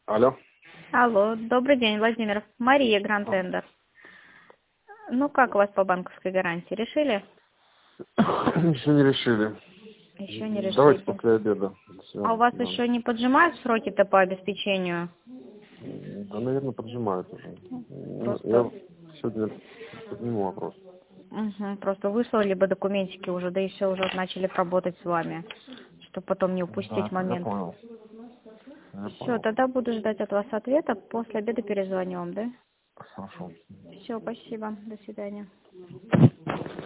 Алло. Алло, добрый день, Владимир. Мария А, Гранд-Тендер. Ну, как у вас по банковской гарантии? Решили? Еще не решили. Еще не Давайте решили. после обеда А у вас свяжемся. еще не поджимают сроки-то по обеспечению? Да, наверное, поджимают уже. Просто, Я сегодня подниму вопрос. просто выслали бы документики уже, да и все, уже начали работать с вами, чтобы потом не упустить Да, я момент. понял. Я Все, понял. тогда буду ждать от вас ответа. После обеда перезвоню вам, да? Хорошо. Все, спасибо. До свидания.